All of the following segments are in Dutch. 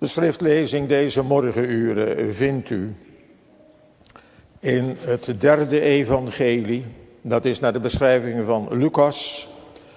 De schriftlezing deze morgenuren vindt u in het derde evangelie. Dat is naar de beschrijvingen van Lucas.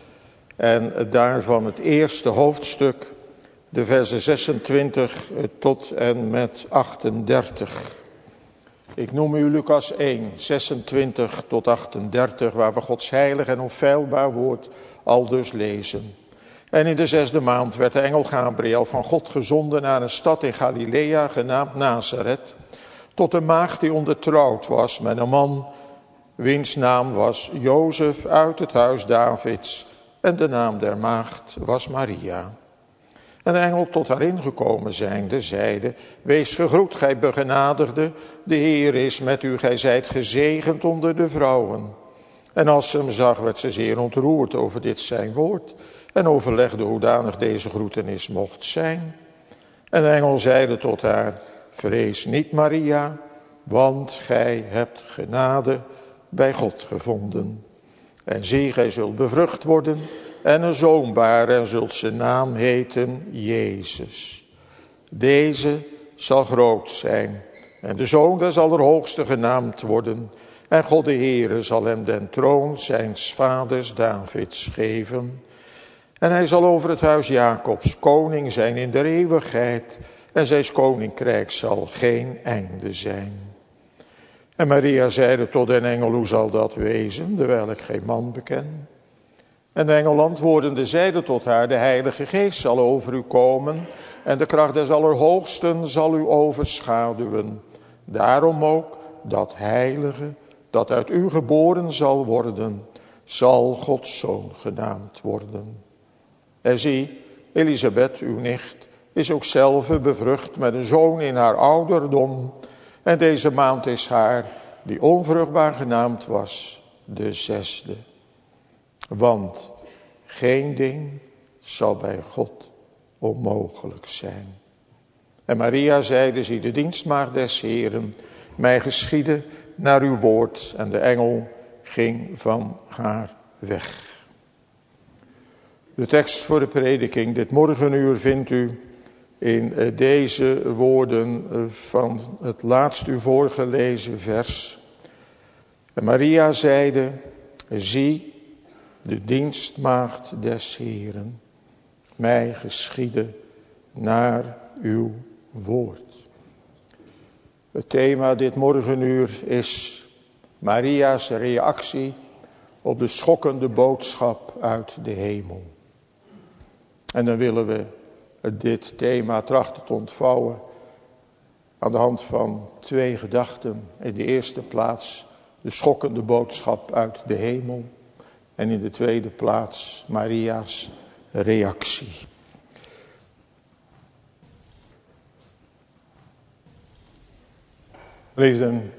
En daarvan het eerste hoofdstuk, de versen 26 tot en met 38. Ik noem u Lucas 1, 26 tot 38, waar we Gods heilig en onfeilbaar woord aldus lezen. En in de 6e maand werd de engel Gabriel van God gezonden naar een stad in Galilea genaamd Nazareth, tot een maagd die ondertrouwd was met een man wiens naam was Jozef uit het huis Davids, en de naam der maagd was Maria. En de engel tot haar ingekomen zijnde zeide: Wees gegroet, gij begenadigde, de Heer is met u, gij zijt gezegend onder de vrouwen. En als ze hem zag, werd ze zeer ontroerd over dit zijn woord en overlegde hoedanig deze groetenis mocht zijn. En de engel zeide tot haar: Vrees niet, Maria, want gij hebt genade bij God gevonden. En zie, gij zult bevrucht worden en een zoon baren en zult zijn naam heten Jezus. Deze zal groot zijn en de zoon des Allerhoogste genaamd worden. En God de Heere zal hem den troon zijns vaders Davids geven. En hij zal over het huis Jacobs koning zijn in der eeuwigheid. En zijns koninkrijk zal geen einde zijn. En Maria zeide tot den engel: Hoe zal dat wezen, terwijl ik geen man beken? En de engel antwoordende zeide tot haar: De Heilige Geest zal over u komen en de kracht des Allerhoogsten zal u overschaduwen. Daarom ook dat heilige dat uit u geboren zal worden, zal Gods zoon genaamd worden. En zie, Elisabeth, uw nicht, is ook zelve bevrucht met een zoon in haar ouderdom. En deze maand is haar, die onvruchtbaar genaamd was, de 6e. Want geen ding zal bij God onmogelijk zijn. En Maria zeide: Zie, de dienstmaagd des Heeren, mij geschieden naar uw woord. En de engel ging van haar weg. De tekst voor de prediking dit morgenuur vindt u in deze woorden van het laatst u voorgelezen vers. En Maria zeide: Zie, de dienstmaagd des Heeren, mij geschieden naar uw woord. Het thema dit morgenuur is Maria's reactie op de schokkende boodschap uit de hemel. En dan willen we dit thema trachten te ontvouwen aan de hand van 2 gedachten. In de eerste plaats de schokkende boodschap uit de hemel. En in de tweede plaats Maria's reactie. Liefden,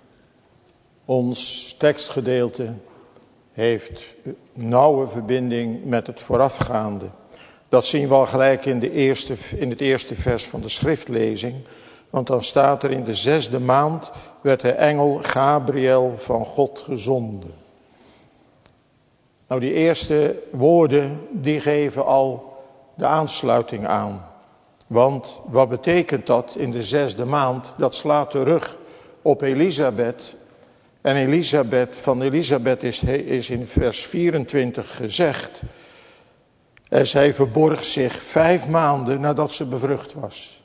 ons tekstgedeelte heeft nauwe verbinding met het voorafgaande. Dat zien we al gelijk in het eerste vers van de schriftlezing. Want dan staat er: in de 6e maand werd de engel Gabriel van God gezonden. Nou, die eerste woorden, die geven al de aansluiting aan. Want wat betekent dat in de 6e maand? Dat slaat terug op Elisabeth. En van Elisabeth is in vers 24 gezegd: en zij verborg zich 5 maanden nadat ze bevrucht was.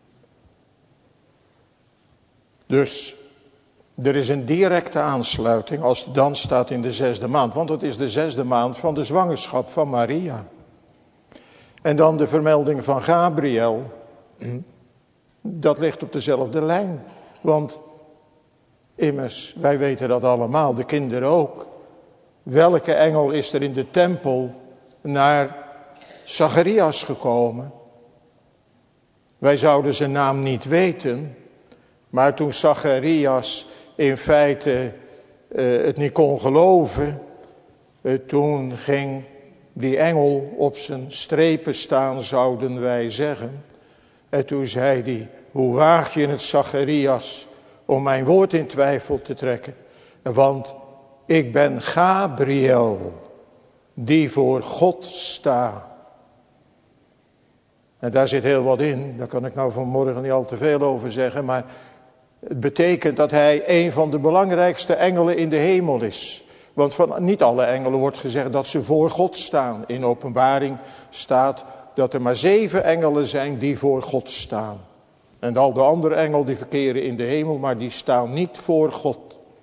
Dus er is een directe aansluiting als het dan staat in de 6e maand. Want het is de 6e maand van de zwangerschap van Maria. En dan de vermelding van Gabriel. Dat ligt op dezelfde lijn. Want immers, wij weten dat allemaal, de kinderen ook. Welke engel is er in de tempel naar Zacharias gekomen? Wij zouden zijn naam niet weten. Maar toen Zacharias in feite het niet kon geloven, toen ging die engel op zijn strepen staan, zouden wij zeggen. En toen zei hij: hoe waag je het, Zacharias, om mijn woord in twijfel te trekken? Want ik ben Gabriel, die voor God sta. En daar zit heel wat in, daar kan ik nou vanmorgen niet al te veel over zeggen, maar het betekent dat hij een van de belangrijkste engelen in de hemel is. Want van niet alle engelen wordt gezegd dat ze voor God staan. In Openbaring staat dat er maar 7 engelen zijn die voor God staan. En al de andere engelen die verkeren in de hemel, maar die staan niet voor God.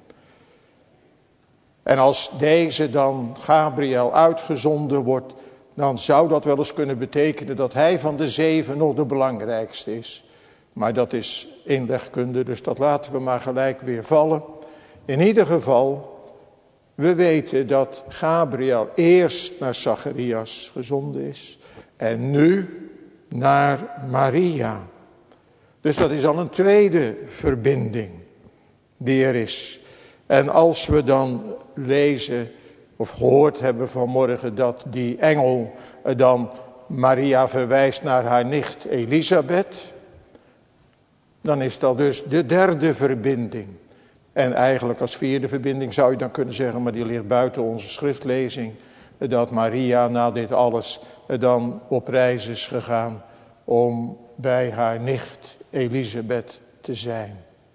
En als deze dan, Gabriel, uitgezonden wordt, dan zou dat wel eens kunnen betekenen dat hij van de 7 nog de belangrijkste is. Maar dat is inlegkunde, dus dat laten we maar gelijk weer vallen. In ieder geval, we weten dat Gabriel eerst naar Zacharias gezonden is en nu naar Maria. Dus dat is al een tweede verbinding die er is. En als we dan lezen of gehoord hebben vanmorgen dat die engel dan Maria verwijst naar haar nicht Elisabeth, dan is dat dus de derde verbinding. En eigenlijk als vierde verbinding zou je dan kunnen zeggen, maar die ligt buiten onze schriftlezing, dat Maria na dit alles dan op reis is gegaan om bij haar nicht Elisabeth te zijn.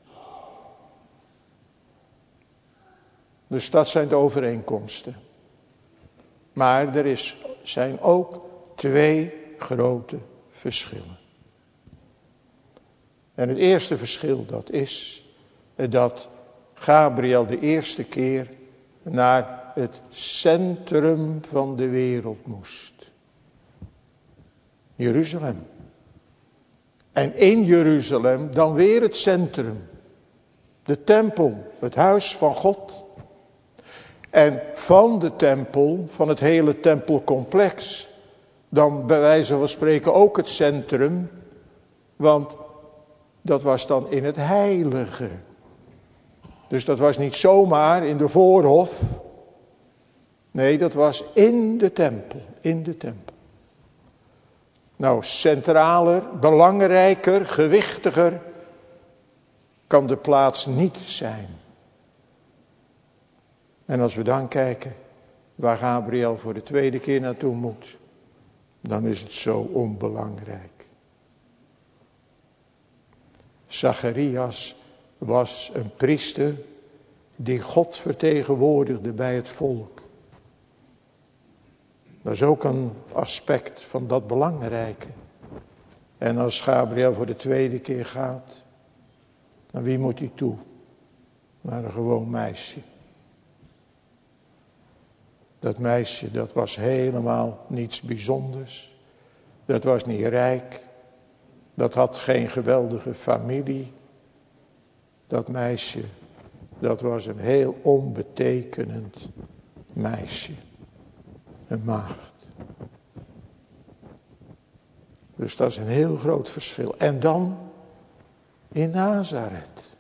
Dus dat zijn de overeenkomsten. Maar er zijn ook 2 grote verschillen. En het eerste verschil dat is dat Gabriel de eerste keer naar het centrum van de wereld moest. Jeruzalem. En in Jeruzalem dan weer het centrum. De tempel, het huis van God. En van de tempel, van het hele tempelcomplex, dan bij wijze van spreken ook het centrum. Want dat was dan in het heilige. Dus dat was niet zomaar in de voorhof. Nee, dat was in de tempel, in de tempel. Nou, centraler, belangrijker, gewichtiger kan de plaats niet zijn. En als we dan kijken waar Gabriel voor de tweede keer naartoe moet, dan is het zo onbelangrijk. Zacharias was een priester die God vertegenwoordigde bij het volk. Dat is ook een aspect van dat belangrijke. En als Gabriel voor de tweede keer gaat, naar wie moet hij toe? Naar een gewoon meisje. Dat meisje, dat was helemaal niets bijzonders. Dat was niet rijk. Dat had geen geweldige familie. Dat meisje, dat was een heel onbetekenend meisje. Een maagd. Dus dat is een heel groot verschil. En dan in Nazareth.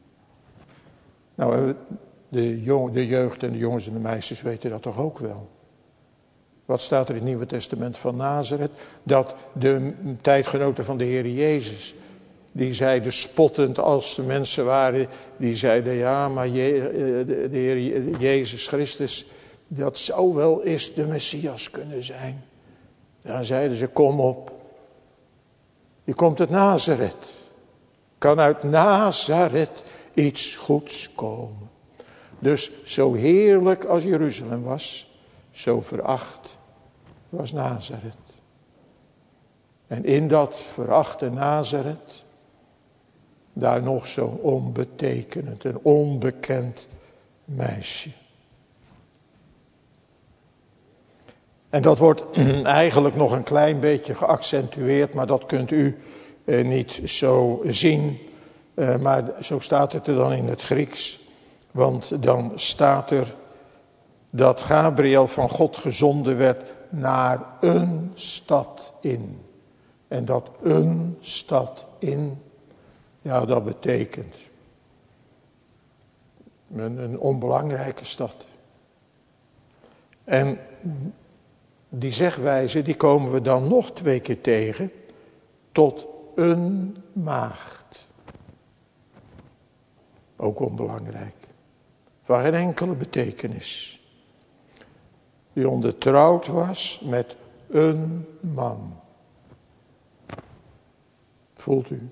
Nou, de jeugd en de jongens en de meisjes weten dat toch ook wel. Wat staat er in het Nieuwe Testament van Nazareth? Dat de tijdgenoten van de Heer Jezus, die zeiden spottend als de mensen waren, die zeiden ja, maar de Heer Jezus Christus, dat zou wel eens de Messias kunnen zijn. Dan zeiden ze, kom op. Je komt uit Nazareth. Kan uit Nazareth iets goeds komen. Dus zo heerlijk als Jeruzalem was, zo veracht was Nazareth. En in dat verachte Nazareth, daar nog zo'n onbetekenend en onbekend meisje. En dat wordt eigenlijk nog een klein beetje geaccentueerd, maar dat kunt u niet zo zien. Maar zo staat het er dan in het Grieks. Want dan staat er dat Gabriel van God gezonden werd naar een stad in. En dat een stad in, ja, dat betekent een onbelangrijke stad. En die zegwijze, die komen we dan nog 2 keer tegen. Tot een maagd. Ook onbelangrijk. Van geen enkele betekenis. Die ondertrouwd was met een man. Voelt u?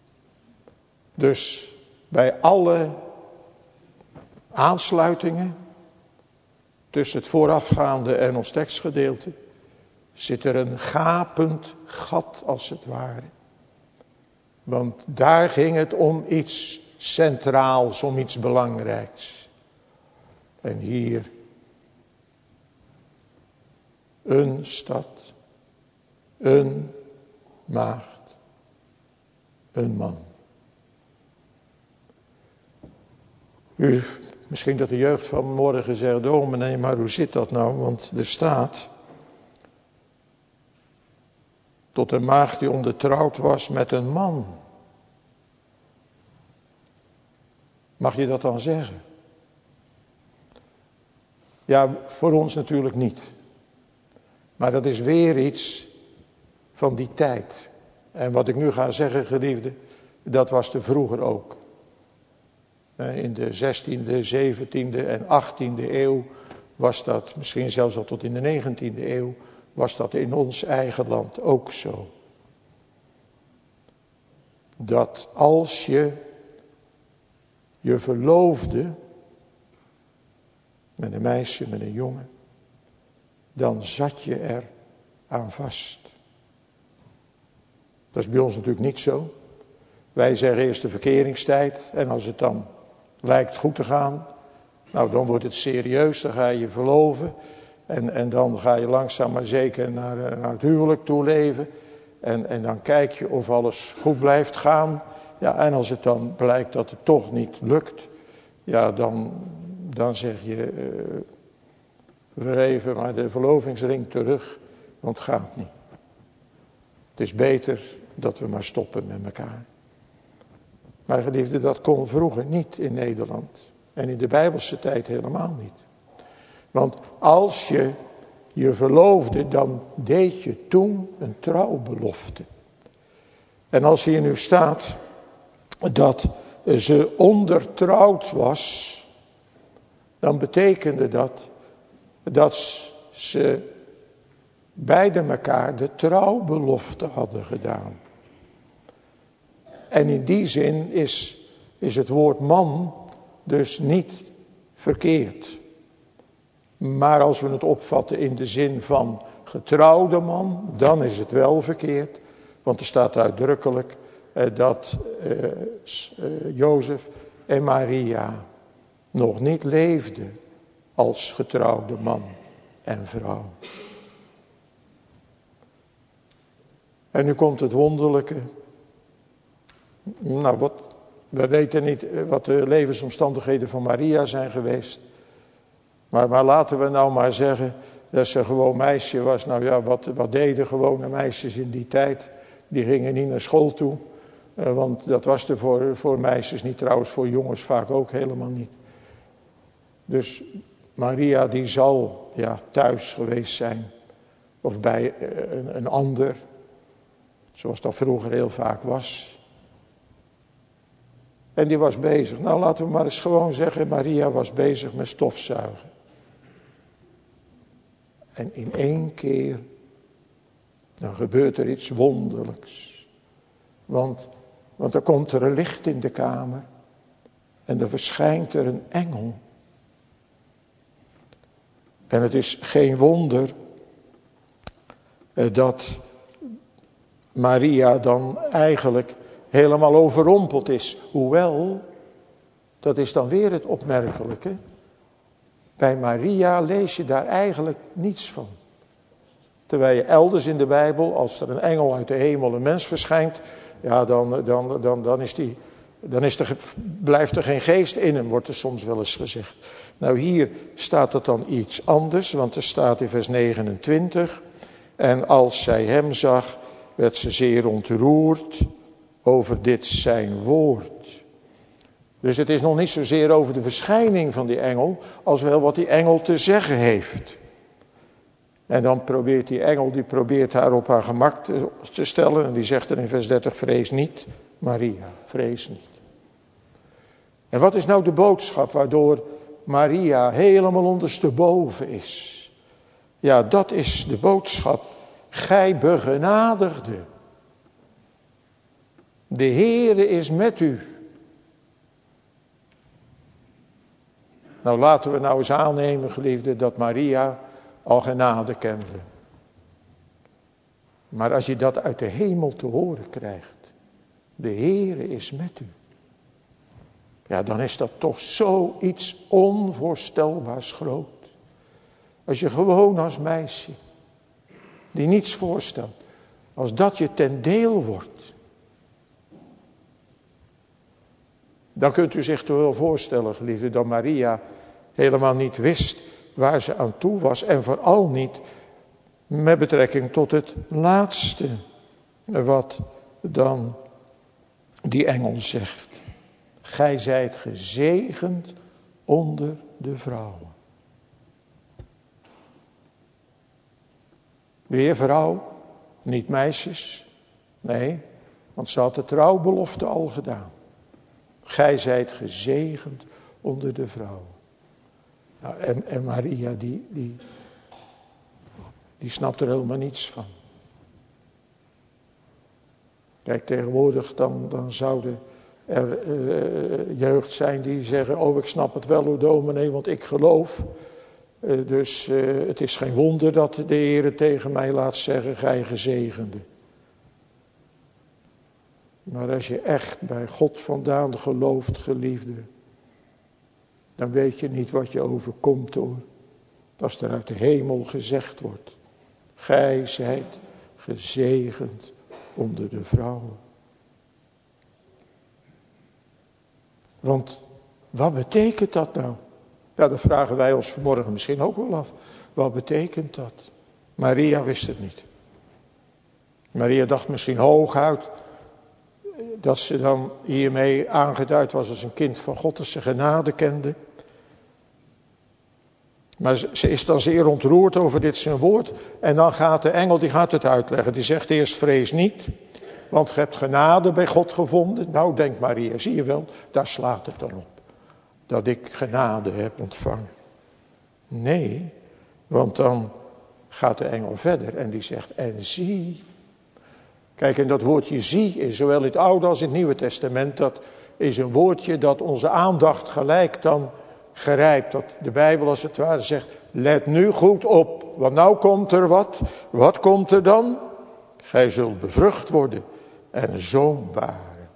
Dus bij alle aansluitingen tussen het voorafgaande en ons tekstgedeelte zit er een gapend gat als het ware. Want daar ging het om iets centraals, om iets belangrijks. En hier een stad, een maagd, een man. Misschien dat de jeugd van morgen zegt, dominee, maar hoe zit dat nou? Want er staat, tot een maagd die ondertrouwd was met een man. Mag je dat dan zeggen? Ja, voor ons natuurlijk niet. Maar dat is weer iets van die tijd. En wat ik nu ga zeggen, geliefde, dat was er vroeger ook. In de 16e, 17e en 18e eeuw was dat, misschien zelfs al tot in de 19e eeuw, was dat in ons eigen land ook zo. Dat als je verloofde met een meisje, met een jongen, dan zat je er aan vast. Dat is bij ons natuurlijk niet zo. Wij zeggen eerst de verkeringstijd en als het dan lijkt goed te gaan, nou dan wordt het serieus, dan ga je verloven en dan ga je langzaam maar zeker naar het huwelijk toe leven en dan kijk je of alles goed blijft gaan. Ja, en als het dan blijkt dat het toch niet lukt, ja dan zeg je, we geven maar de verlovingsring terug, want het gaat niet. Het is beter dat we maar stoppen met elkaar. Maar geliefde, dat kon vroeger niet in Nederland. En in de Bijbelse tijd helemaal niet. Want als je verloofde, dan deed je toen een trouwbelofte. En als hier nu staat dat ze ondertrouwd was, dan betekende dat ze beide elkaar de trouwbelofte hadden gedaan. En in die zin is het woord man dus niet verkeerd. Maar als we het opvatten in de zin van getrouwde man, dan is het wel verkeerd. Want er staat uitdrukkelijk dat Jozef en Maria nog niet leefden als getrouwde man en vrouw. En nu komt het wonderlijke. Nou, we weten niet wat de levensomstandigheden van Maria zijn geweest. Maar laten we nou maar zeggen dat ze gewoon meisje was. Nou ja, wat deden gewone meisjes in die tijd? Die gingen niet naar school toe. Want dat was er voor meisjes niet, trouwens voor jongens vaak ook helemaal niet. Dus Maria die zal thuis geweest zijn. Of bij een ander. Zoals dat vroeger heel vaak was. En die was bezig. Nou, laten we maar eens gewoon zeggen, Maria was bezig met stofzuigen. En in één keer, dan gebeurt er iets wonderlijks. Want dan komt er een licht in de kamer. En er verschijnt er een engel. En het is geen wonder dat Maria dan eigenlijk helemaal overrompeld is. Hoewel, dat is dan weer het opmerkelijke. Bij Maria lees je daar eigenlijk niets van. Terwijl je elders in de Bijbel, als er een engel uit de hemel een mens verschijnt, ja, blijft er geen geest in hem, wordt er soms wel eens gezegd. Nou, hier staat het dan iets anders, want er staat in vers 29, en als zij hem zag, werd ze zeer ontroerd over dit zijn woord. Dus het is nog niet zozeer over de verschijning van die engel, als wel wat die engel te zeggen heeft. En dan probeert die engel, haar op haar gemak te stellen. En die zegt er in vers 30, vrees niet, Maria, vrees niet. En wat is nou de boodschap waardoor Maria helemaal ondersteboven is? Ja, dat is de boodschap. Gij begenadigde. De Heere is met u. Nou, laten we nou eens aannemen, geliefden, dat Maria al genade kende. Maar als je dat uit de hemel te horen krijgt, de Heere is met u. Ja, dan is dat toch zoiets onvoorstelbaars groot. Als je gewoon als meisje, die niets voorstelt, als dat je ten deel wordt. Dan kunt u zich toch wel voorstellen, geliefde, dat Maria helemaal niet wist waar ze aan toe was. En vooral niet met betrekking tot het laatste wat dan die engel zegt. Gij zijt gezegend onder de vrouwen. Weer vrouw, niet meisjes. Nee, want ze had de trouwbelofte al gedaan. Gij zijt gezegend onder de vrouwen. Nou, en Maria die snapt er helemaal niets van. Kijk, tegenwoordig dan zouden er jeugd zijn die zeggen, oh ik snap het wel hoor dominee, want ik geloof. Dus het is geen wonder dat de Heere tegen mij laat zeggen, gij gezegende. Maar als je echt bij God vandaan gelooft, geliefde, dan weet je niet wat je overkomt hoor. Als er uit de hemel gezegd wordt, gij zijt gezegend onder de vrouwen. Want wat betekent dat nou? Ja, dat vragen wij ons vanmorgen misschien ook wel af. Wat betekent dat? Maria wist het niet. Maria dacht misschien hooguit dat ze dan hiermee aangeduid was als een kind van God, dat ze genade kende. Maar ze is dan zeer ontroerd over dit zijn woord. En dan gaat de engel, die gaat het uitleggen. Die zegt eerst vrees niet, want je hebt genade bij God gevonden. Nou, denkt Maria, zie je wel, daar slaat het dan op. Dat ik genade heb ontvangen. Nee, want dan gaat de engel verder en die zegt, en zie. Kijk, en dat woordje zie is zowel in het Oude als in het Nieuwe Testament. Dat is een woordje dat onze aandacht gelijk dan grijpt. Dat de Bijbel als het ware zegt, let nu goed op. Want nou komt er wat. Wat komt er dan? Gij zult bevrucht worden en een zoon baren.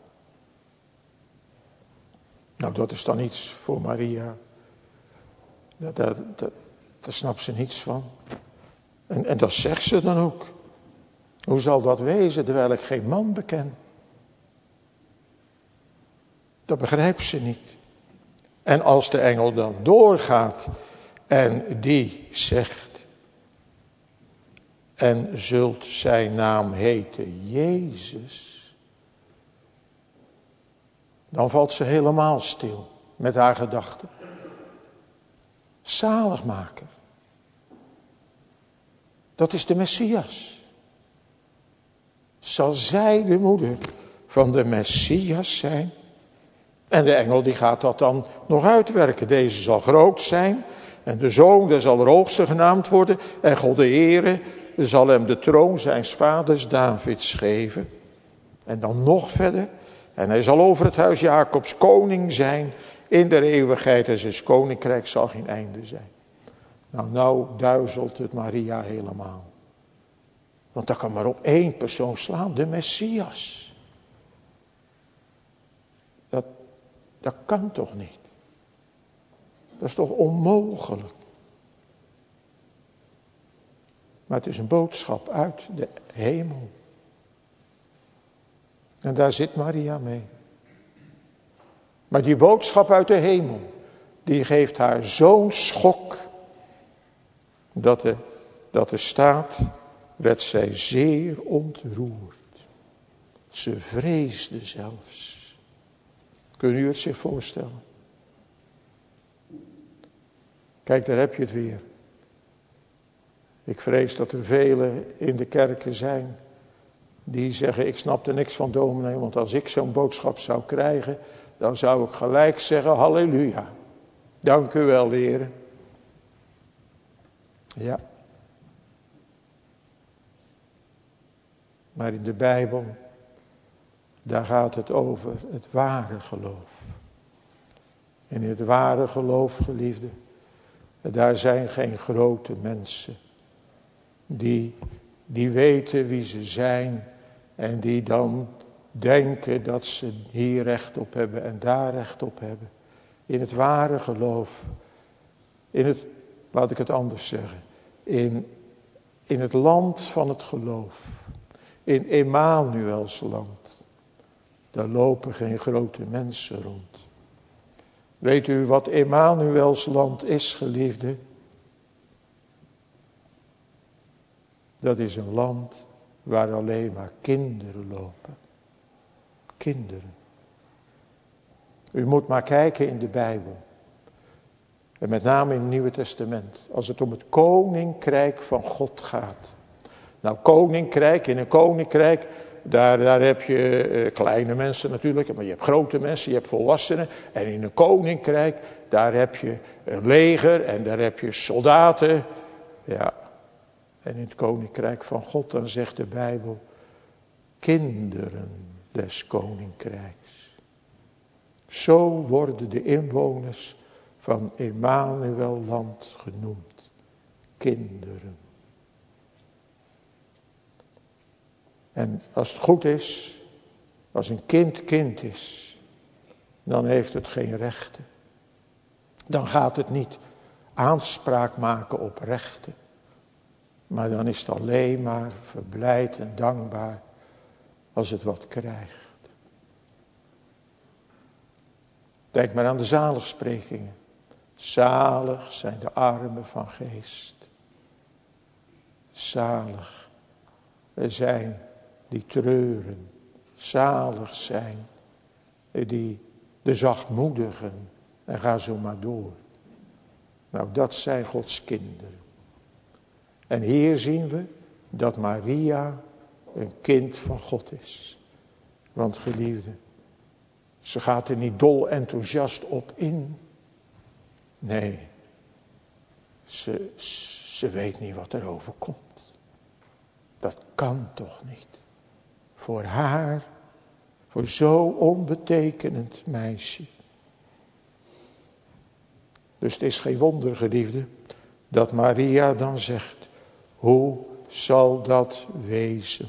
Nou, dat is dan iets voor Maria. Daar snapt ze niets van. En dat zegt ze dan ook. Hoe zal dat wezen terwijl ik geen man beken? Dat begrijpt ze niet. En als de engel dan doorgaat en die zegt, en zult zijn naam heten Jezus, dan valt ze helemaal stil met haar gedachten. Zaligmaker. Dat is de Messias. Zal zij de moeder van de Messias zijn? En de engel die gaat dat dan nog uitwerken. Deze zal groot zijn en de zoon der zal er hoogste genaamd worden. En God de Heere zal hem de troon zijns vaders Davids geven. En dan nog verder. En hij zal over het huis Jacobs koning zijn in der eeuwigheid. En zijn koninkrijk zal geen einde zijn. Nou duizelt het Maria helemaal. Want dat kan maar op één persoon slaan, de Messias. Dat kan toch niet? Dat is toch onmogelijk? Maar het is een boodschap uit de hemel. En daar zit Maria mee. Maar die boodschap uit de hemel, die geeft haar zo'n schok, dat er staat, werd zij zeer ontroerd. Ze vreesde zelfs. Kunt u het zich voorstellen? Kijk, daar heb je het weer. Ik vrees dat er velen in de kerken zijn die zeggen, ik snap er niks van dominee, want als ik zo'n boodschap zou krijgen, dan zou ik gelijk zeggen, halleluja. Dank u wel, heren. Ja. Maar in de Bijbel, Daar gaat het over het ware geloof. En in het ware geloof, geliefde, daar zijn geen grote mensen. Die weten wie ze zijn en die dan denken dat ze hier recht op hebben en daar recht op hebben. In het ware geloof, laat ik het anders zeggen, in het land van het geloof, in Emmanuels land, daar lopen geen grote mensen rond. Weet u wat Emmanuels land is, geliefde? Dat is een land waar alleen maar kinderen lopen. Kinderen. U moet maar kijken in de Bijbel. En met name in het Nieuwe Testament. Als het om het koninkrijk van God gaat. Nou, koninkrijk, in een koninkrijk, daar heb je kleine mensen natuurlijk. Maar je hebt grote mensen, je hebt volwassenen. En in een koninkrijk, daar heb je een leger en daar heb je soldaten. Ja. En in het koninkrijk van God, dan zegt de Bijbel, kinderen des koninkrijks. Zo worden de inwoners van Emmanuel land genoemd. Kinderen. En als het goed is, als een kind kind is, dan heeft het geen rechten. Dan gaat het niet aanspraak maken op rechten. Maar dan is het alleen maar verblijd en dankbaar als het wat krijgt. Denk maar aan de zaligsprekingen. Zalig zijn de armen van geest. Zalig zijn die treuren. Zalig zijn die de zachtmoedigen. En ga zo maar door. Nou, dat zijn Gods kinderen. En hier zien we dat Maria een kind van God is. Want geliefde, ze gaat er niet dol enthousiast op in. Nee, ze weet niet wat er overkomt. Dat kan toch niet. Voor haar, voor zo'n onbetekenend meisje. Dus het is geen wonder, geliefde, dat Maria dan zegt, hoe zal dat wezen?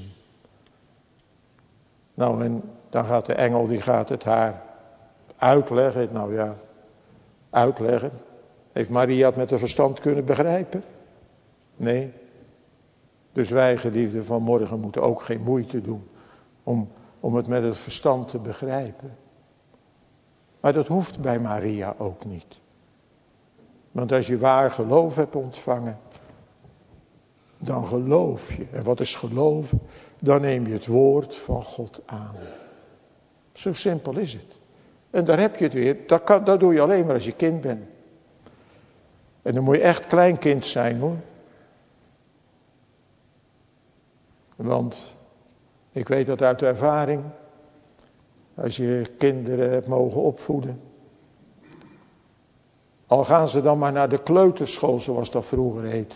Nou, en dan gaat de engel, die gaat het haar uitleggen. Nou ja, uitleggen. Heeft Maria het met haar verstand kunnen begrijpen? Nee. Dus wij, geliefden, vanmorgen moeten ook geen moeite doen om het met het verstand te begrijpen. Maar dat hoeft bij Maria ook niet. Want als je waar geloof hebt ontvangen, dan geloof je. En wat is geloven? Dan neem je het woord van God aan. Zo simpel is het. En daar heb je het weer. Dat doe je alleen maar als je kind bent. En dan moet je echt kleinkind zijn, hoor. Want ik weet dat uit ervaring. Als je kinderen hebt mogen opvoeden. Al gaan ze dan maar naar de kleuterschool, zoals dat vroeger heette.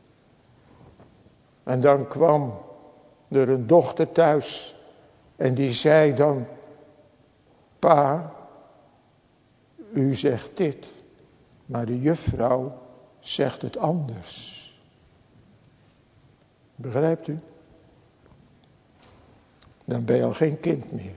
En dan kwam er een dochter thuis. En die zei dan, pa, u zegt dit. Maar de juffrouw zegt het anders. Begrijpt u? Dan ben je al geen kind meer.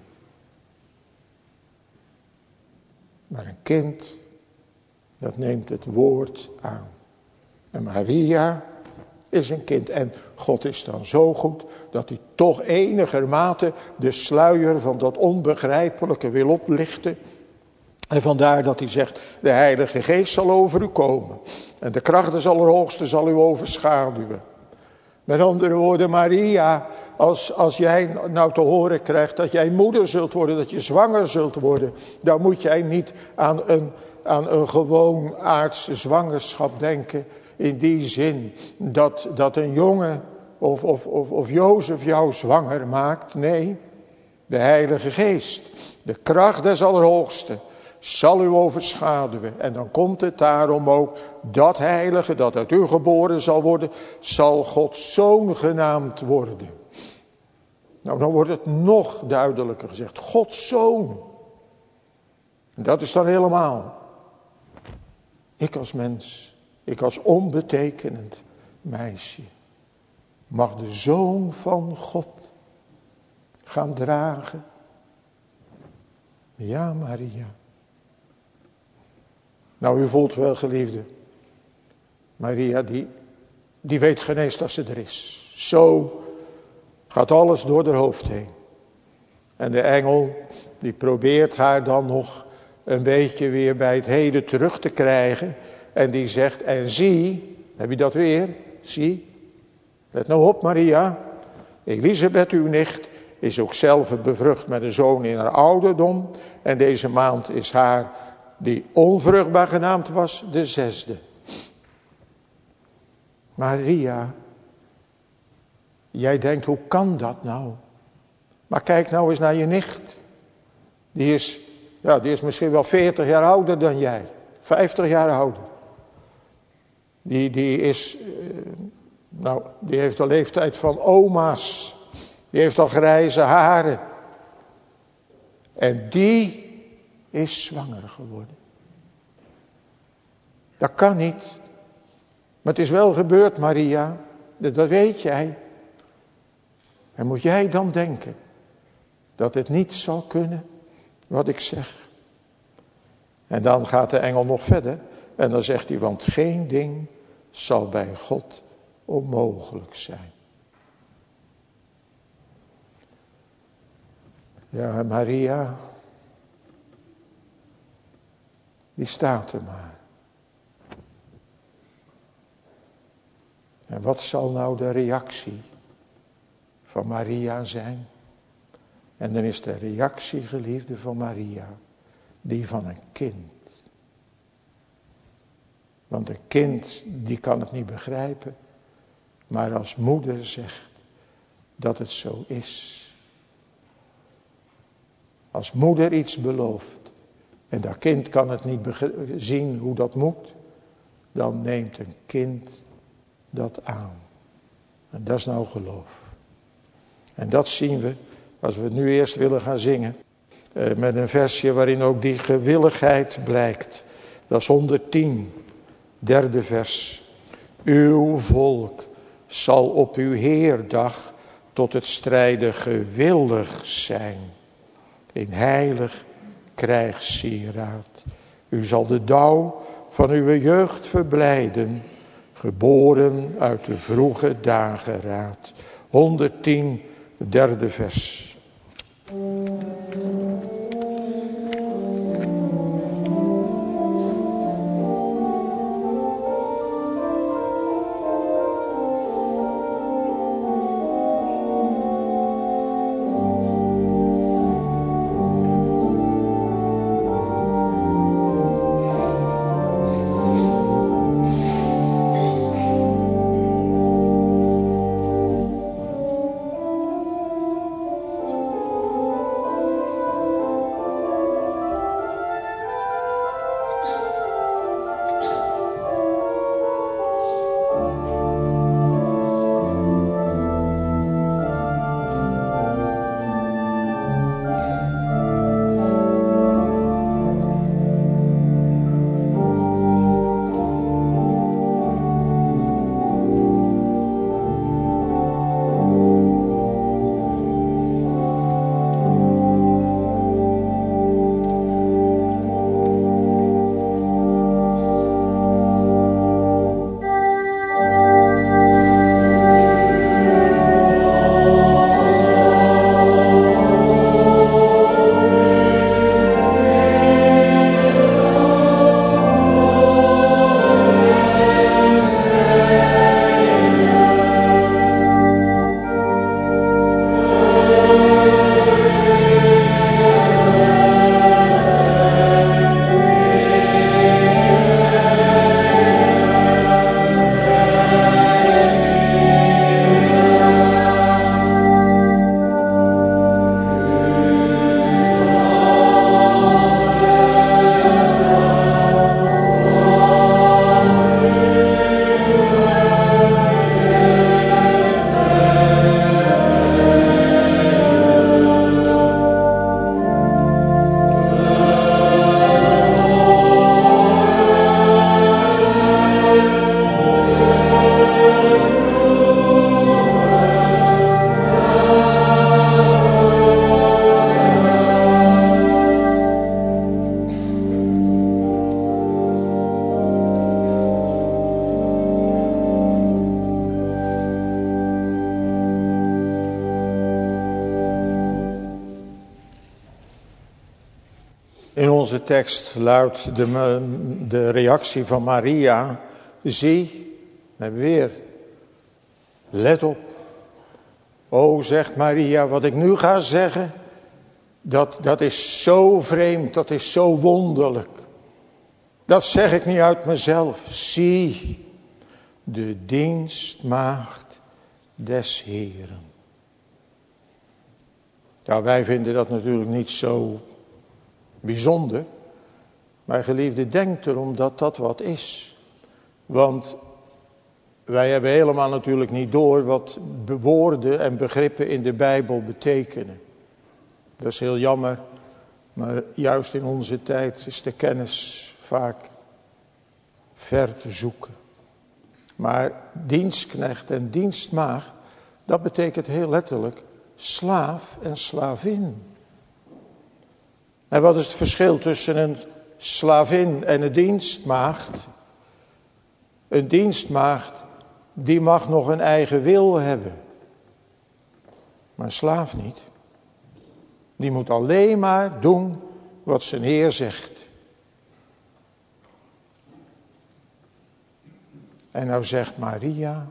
Maar een kind, dat neemt het woord aan. En Maria is een kind. En God is dan zo goed dat hij toch enigermate de sluier van dat onbegrijpelijke wil oplichten. En vandaar dat hij zegt, de Heilige Geest zal over u komen. En de kracht des Allerhoogsten zal u overschaduwen. Met andere woorden, Maria, als jij nou te horen krijgt dat jij moeder zult worden, dat je zwanger zult worden, dan moet jij niet aan een gewoon aardse zwangerschap denken. In die zin dat een jongen of Jozef jou zwanger maakt. Nee, de Heilige Geest, de kracht des Allerhoogsten, zal u overschaduwen. En dan komt het daarom ook, dat heilige dat uit u geboren zal worden, zal Gods zoon genaamd worden. Nou, dan wordt het nog duidelijker gezegd. Gods zoon. En dat is dan helemaal. Ik als mens, ik als onbetekenend meisje, mag de zoon van God gaan dragen. Ja, Maria. Nou, u voelt wel, geliefde. Maria, die weet geen eens dat ze er is. Zo gaat alles door haar hoofd heen. En de engel, die probeert haar dan nog een beetje weer bij het heden terug te krijgen. En die zegt, en zie, heb je dat weer? Zie, let nou op, Maria. Elisabeth, uw nicht, is ook zelf bevrucht met een zoon in haar ouderdom. En deze maand is haar, die onvruchtbaar genaamd was, de 6e. Maria, jij denkt, hoe kan dat nou? Maar kijk nou eens naar je nicht. Die is misschien wel 40 jaar ouder dan jij. 50 jaar ouder. Die heeft de leeftijd van oma's. Die heeft al grijze haren. En die is zwanger geworden. Dat kan niet. Maar het is wel gebeurd, Maria. Dat weet jij. En moet jij dan denken dat het niet zal kunnen wat ik zeg? En dan gaat de engel nog verder. En dan zegt hij, want geen ding zal bij God onmogelijk zijn. Ja, Maria, die staat er maar. En wat zal nou de reactie van Maria zijn? En dan is de reactie, geliefde, van Maria, die van een kind. Want een kind, die kan het niet begrijpen. Maar als moeder zegt dat het zo is. Als moeder iets belooft en dat kind kan het niet zien hoe dat moet, dan neemt een kind dat aan. En dat is nou geloof. En dat zien we als we nu eerst willen gaan zingen. Met een versje waarin ook die gewilligheid blijkt. Dat is 110, 3e vers. Uw volk zal op uw Heerdag tot het strijden gewillig zijn. In heilig krijgssieraad. U zal de dauw van uw jeugd verblijden. Geboren uit de vroege dageraad. 110, 3e vers. In onze tekst luidt de reactie van Maria: zie, en weer, let op. O, zegt Maria, wat ik nu ga zeggen, dat is zo vreemd, dat is zo wonderlijk. Dat zeg ik niet uit mezelf. Zie, de dienstmaagd des Heeren. Ja, wij vinden dat natuurlijk niet zo bijzonder. Maar geliefde, denk erom dat dat wat is. Want wij hebben helemaal natuurlijk niet door wat woorden en begrippen in de Bijbel betekenen. Dat is heel jammer. Maar juist in onze tijd is de kennis vaak ver te zoeken. Maar dienstknecht en dienstmaagd, dat betekent heel letterlijk slaaf en slavin. En wat is het verschil tussen een slavin en een dienstmaagd? Een dienstmaagd, die mag nog een eigen wil hebben. Maar een slaaf niet. Die moet alleen maar doen wat zijn Heer zegt. En nou zegt Maria,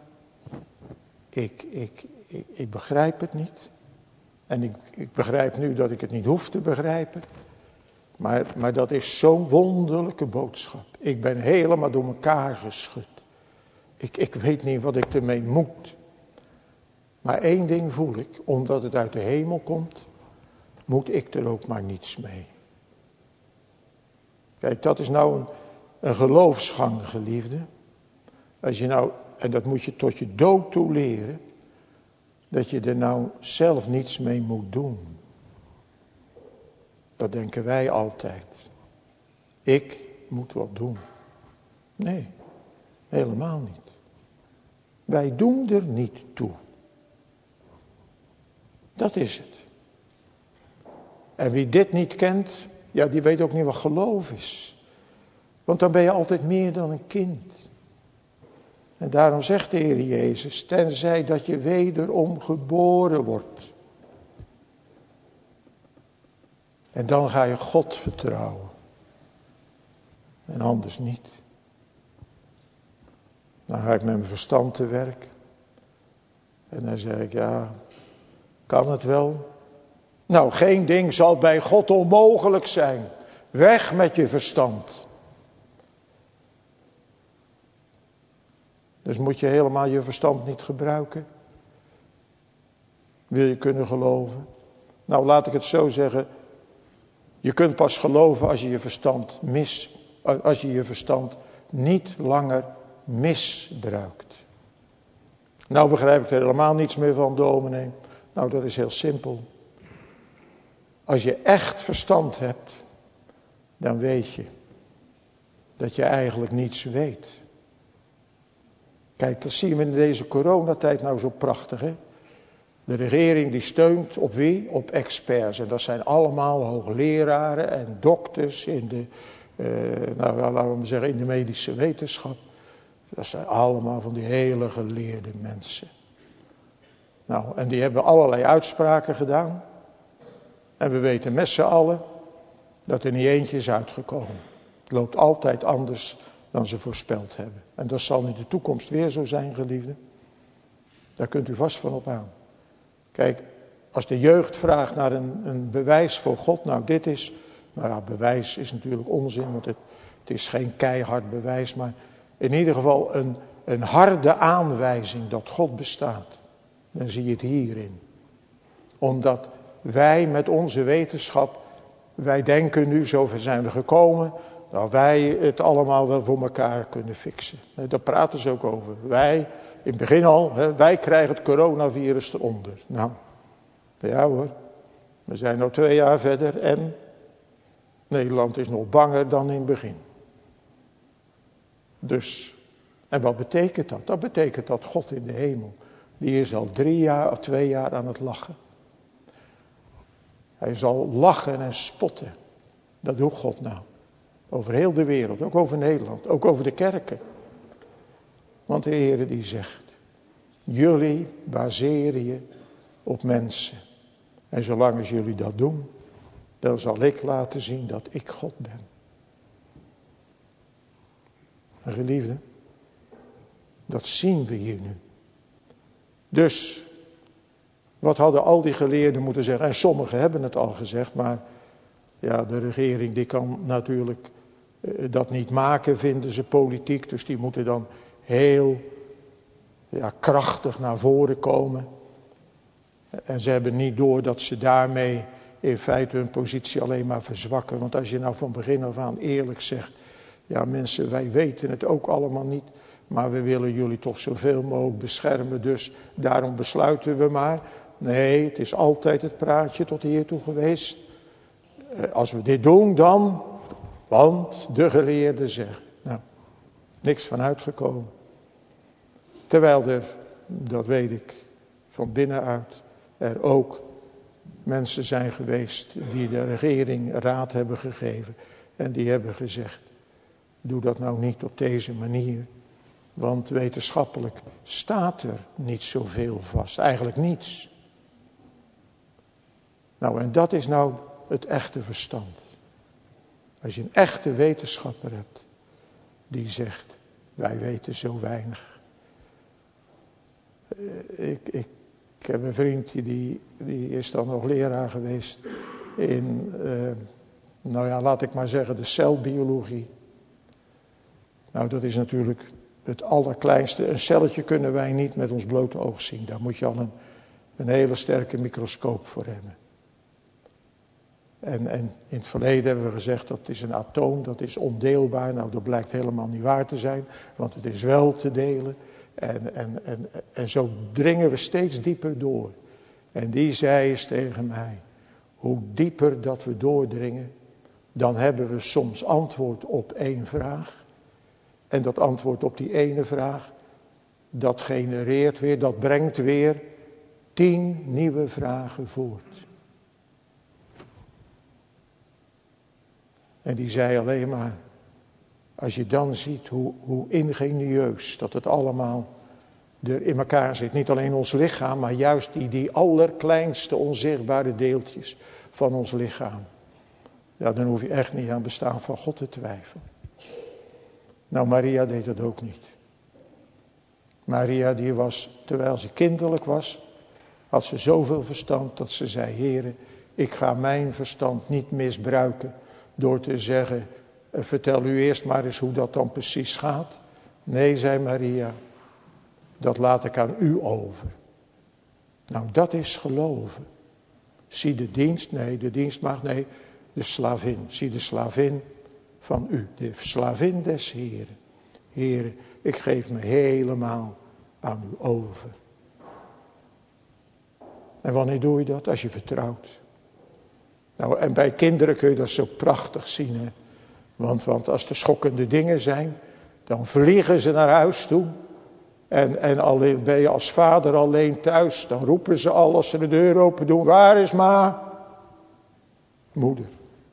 ik begrijp het niet. En ik begrijp nu dat ik het niet hoef te begrijpen. Maar dat is zo'n wonderlijke boodschap. Ik ben helemaal door elkaar geschud. Ik weet niet wat ik ermee moet. Maar één ding voel ik, omdat het uit de hemel komt, moet ik er ook maar niets mee. Kijk, dat is nou een geloofsgang, geliefde. Als je nou, en dat moet je tot je dood toe leren, dat je er nou zelf niets mee moet doen. Dat denken wij altijd. Ik moet wat doen. Nee, helemaal niet. Wij doen er niet toe. Dat is het. En wie dit niet kent, ja, die weet ook niet wat geloof is. Want dan ben je altijd meer dan een kind. En daarom zegt de Heer Jezus, tenzij dat je wederom geboren wordt. En dan ga je God vertrouwen. En anders niet. Dan ga ik met mijn verstand te werk. En dan zeg ik, ja, kan het wel? Nou, geen ding zal bij God onmogelijk zijn. Weg met je verstand. Dus moet je helemaal je verstand niet gebruiken. Wil je kunnen geloven? Nou, laat ik het zo zeggen. Je kunt pas geloven als je je verstand niet langer misbruikt. Nou begrijp ik er helemaal niets meer van, dominee. Nou, dat is heel simpel. Als je echt verstand hebt, dan weet je dat je eigenlijk niets weet. Kijk, dat zien we in deze coronatijd nou zo prachtig, hè? De regering die steunt op wie? Op experts. En dat zijn allemaal hoogleraren en dokters in de, laten we maar zeggen, in de medische wetenschap. Dat zijn allemaal van die hele geleerde mensen. Nou, en die hebben allerlei uitspraken gedaan. En we weten met z'n allen dat er niet eentje is uitgekomen. Het loopt altijd anders dan ze voorspeld hebben. En dat zal in de toekomst weer zo zijn, geliefden. Daar kunt u vast van op aan. Kijk, als de jeugd vraagt naar een bewijs voor God, nou dit is, nou ja, bewijs is natuurlijk onzin, want het is geen keihard bewijs, maar in ieder geval een harde aanwijzing dat God bestaat. Dan zie je het hierin. Omdat wij met onze wetenschap, wij denken nu, zover zijn we gekomen, dat wij het allemaal wel voor elkaar kunnen fixen. Daar praten ze ook over. Wij, in het begin al, wij krijgen het coronavirus eronder. Nou, ja hoor, we zijn nu 2 jaar verder en Nederland is nog banger dan in het begin. Dus, en wat betekent dat? Dat betekent dat God in de hemel, die is al 3 jaar of 2 jaar aan het lachen. Hij zal lachen en spotten. Dat doet God nou. Over heel de wereld, ook over Nederland, ook over de kerken. Want de Heere die zegt, jullie baseren je op mensen. En zolang als jullie dat doen, dan zal ik laten zien dat ik God ben. En geliefden, dat zien we hier nu. Dus, wat hadden al die geleerden moeten zeggen? En sommigen hebben het al gezegd, maar ja, de regering die kan natuurlijk dat niet maken, vinden ze politiek. Dus die moeten dan heel krachtig naar voren komen. En ze hebben niet door dat ze daarmee in feite hun positie alleen maar verzwakken. Want als je nou van begin af aan eerlijk zegt, ja mensen, wij weten het ook allemaal niet, maar we willen jullie toch zoveel mogelijk beschermen, dus daarom besluiten we maar. Nee, het is altijd het praatje tot hiertoe geweest. Als we dit doen dan, want de geleerden zeggen. Nou, niks van uitgekomen. Terwijl er, dat weet ik van binnenuit, er ook mensen zijn geweest die de regering raad hebben gegeven. En die hebben gezegd, doe dat nou niet op deze manier. Want wetenschappelijk staat er niet zoveel vast. Eigenlijk niets. Nou, en dat is nou het echte verstand. Als je een echte wetenschapper hebt, die zegt, wij weten zo weinig. Ik heb een vriend die is dan nog leraar geweest in, laat ik maar zeggen, de celbiologie. Nou, dat is natuurlijk het allerkleinste. Een celletje kunnen wij niet met ons blote oog zien. Daar moet je al een hele sterke microscoop voor hebben. En in het verleden hebben we gezegd dat is een atoom, dat is ondeelbaar. Nou, dat blijkt helemaal niet waar te zijn, want het is wel te delen. En zo dringen we steeds dieper door. En die zei eens tegen mij, hoe dieper dat we doordringen, dan hebben we soms antwoord op één vraag. En dat antwoord op die ene vraag, dat genereert weer, dat brengt weer 10 nieuwe vragen voort. En die zei alleen maar, als je dan ziet hoe ingenieus dat het allemaal er in elkaar zit. Niet alleen ons lichaam, maar juist die allerkleinste onzichtbare deeltjes van ons lichaam. Ja, dan hoef je echt niet aan het bestaan van God te twijfelen. Nou, Maria deed dat ook niet. Maria die was, terwijl ze kinderlijk was, had ze zoveel verstand dat ze zei, Heere, ik ga mijn verstand niet misbruiken door te zeggen, vertel u eerst maar eens hoe dat dan precies gaat. Nee, zei Maria, dat laat ik aan u over. Nou, dat is geloven. Zie de dienst, nee, de dienstmaagd, nee, de slavin. Zie de slavin van u, de slavin des Heren. Heere, ik geef me helemaal aan u over. En wanneer doe je dat? Als je vertrouwt. Nou, en bij kinderen kun je dat zo prachtig zien, hè. Want als er schokkende dingen zijn, dan vliegen ze naar huis toe. En alleen ben je als vader alleen thuis, dan roepen ze al als ze de deur open doen, waar is ma? Moeder.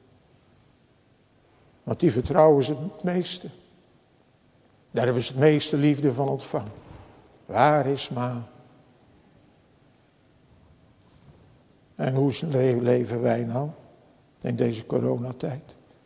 Want die vertrouwen ze het meeste. Daar hebben ze het meeste liefde van ontvangen. Waar is ma? En hoe leven wij nou in deze coronatijd?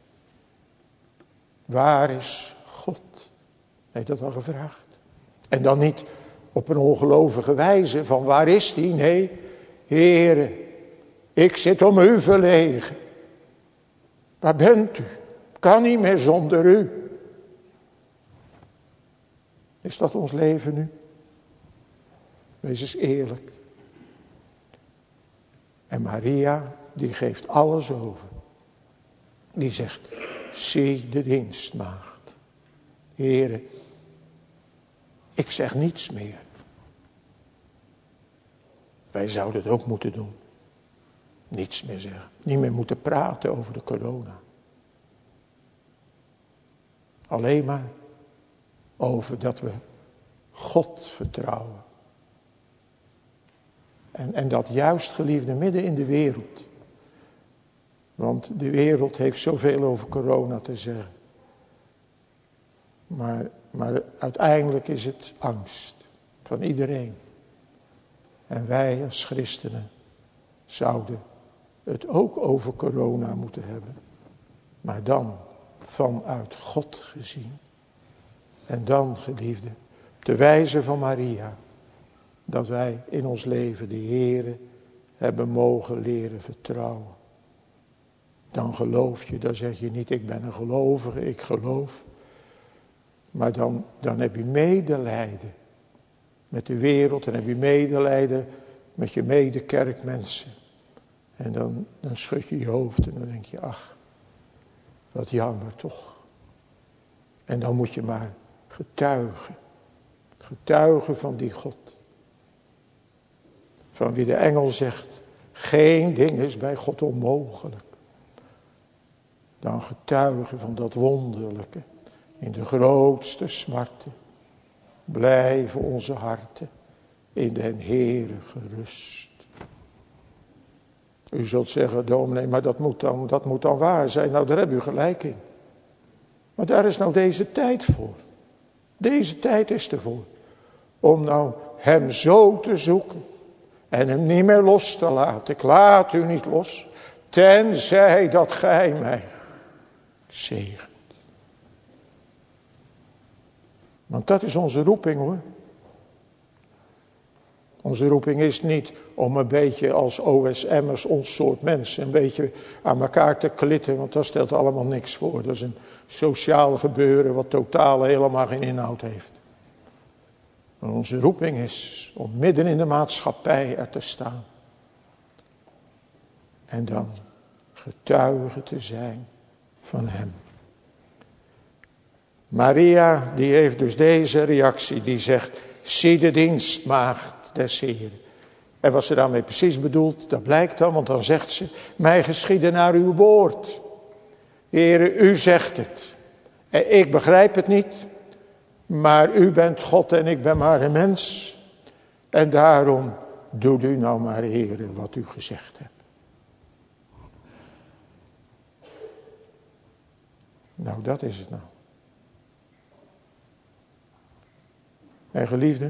Waar is God? Heeft dat al gevraagd? En dan niet op een ongelovige wijze van waar is die? Nee, Heere, ik zit om u verlegen. Waar bent u? Kan niet meer zonder u. Is dat ons leven nu? Wees eens eerlijk. En Maria, die geeft alles over. Die zegt, zie de dienstmaagd. Heere, ik zeg niets meer. Wij zouden het ook moeten doen. Niets meer zeggen. Niet meer moeten praten over de corona. Alleen maar over dat we God vertrouwen. En dat juist, geliefde, midden in de wereld. Want de wereld heeft zoveel over corona te zeggen. Maar uiteindelijk is het angst van iedereen. En wij als christenen zouden het ook over corona moeten hebben. Maar dan vanuit God gezien. En dan, geliefde, op de wijze van Maria, dat wij in ons leven de Heere hebben mogen leren vertrouwen. Dan geloof je, dan zeg je niet, ik ben een gelovige, ik geloof. Maar dan heb je medelijden met de wereld, dan heb je medelijden met je medekerkmensen. En dan schud je je hoofd en dan denk je, ach, wat jammer toch. En dan moet je maar getuigen van die God. Van wie de engel zegt, geen ding is bij God onmogelijk. Dan getuigen van dat wonderlijke. In de grootste smarten blijven onze harten in den Heere gerust. U zult zeggen, dominee, maar dat moet dan waar zijn. Nou, daar hebt u gelijk in. Maar daar is nou deze tijd voor. Deze tijd is ervoor. Om nou hem zo te zoeken. En hem niet meer los te laten. Ik laat u niet los. Tenzij dat gij mij zegent. Want dat is onze roeping hoor. Onze roeping is niet om een beetje als OSM'ers, ons soort mensen, een beetje aan elkaar te klitten. Want dat stelt allemaal niks voor. Dat is een sociaal gebeuren wat totaal helemaal geen inhoud heeft. Maar onze roeping is om midden in de maatschappij er te staan. En dan getuige te zijn van hem. Maria die heeft dus deze reactie. Die zegt, zie de dienstmaagd des Heeren. En wat ze daarmee precies bedoelt, dat blijkt dan. Want dan zegt ze, mij geschieden naar uw woord. Heere, u zegt het. En ik begrijp het niet. Maar u bent God en ik ben maar een mens. En daarom doet u nou maar, Heere, wat u gezegd hebt. Nou, dat is het nou. En geliefde,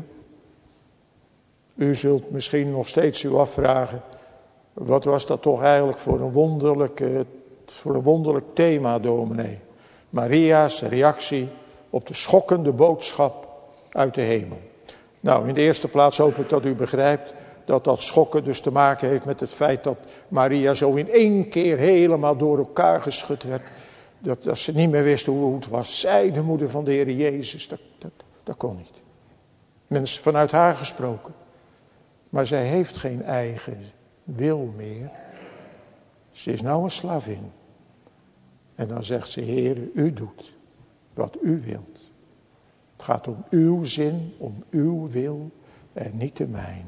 u zult misschien nog steeds u afvragen, wat was dat toch eigenlijk voor een wonderlijk thema, dominee? Maria's reactie op de schokkende boodschap uit de hemel. Nou, in de eerste plaats hoop ik dat u begrijpt dat dat schokken dus te maken heeft met het feit dat Maria zo in één keer helemaal door elkaar geschud werd. Dat ze niet meer wist hoe het was. Zij, de moeder van de Heer Jezus, dat kon niet. Mensen vanuit haar gesproken. Maar zij heeft geen eigen wil meer. Ze is nou een slavin. En dan zegt ze, Heere, u doet wat u wilt. Het gaat om uw zin, om uw wil en niet de mijne.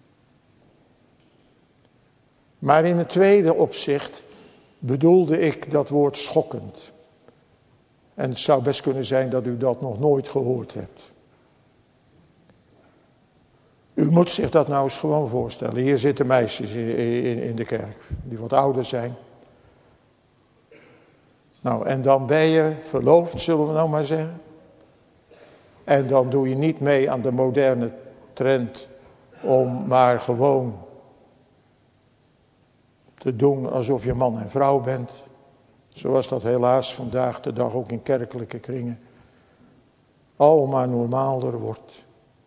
Maar in het tweede opzicht bedoelde ik dat woord schokkend. En het zou best kunnen zijn dat u dat nog nooit gehoord hebt. U moet zich dat nou eens gewoon voorstellen. Hier zitten meisjes in de kerk, die wat ouder zijn. Nou, en dan ben je verloofd, zullen we nou maar zeggen. En dan doe je niet mee aan de moderne trend om maar gewoon te doen alsof je man en vrouw bent. Zoals dat helaas vandaag de dag ook in kerkelijke kringen al maar normaler wordt.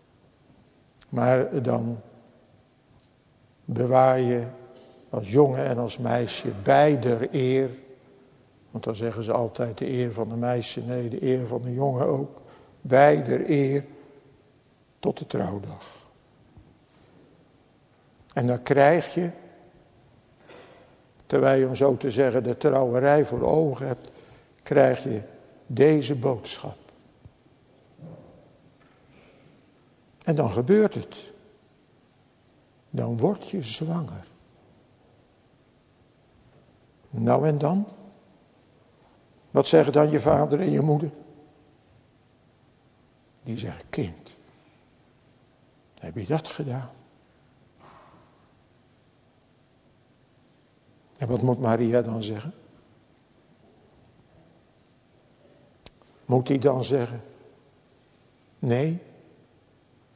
Maar dan bewaar je als jongen en als meisje beider eer. Want dan zeggen ze altijd de eer van de meisje, nee, de eer van de jongen ook. Beider eer tot de trouwdag. En dan krijg je, terwijl je om zo te zeggen de trouwerij voor ogen hebt, krijg je deze boodschap. En dan gebeurt het. Dan word je zwanger. Nou en dan? Wat zeggen dan je vader en je moeder? Die zeggen, kind, heb je dat gedaan? En wat moet Maria dan zeggen? Moet hij dan zeggen, nee?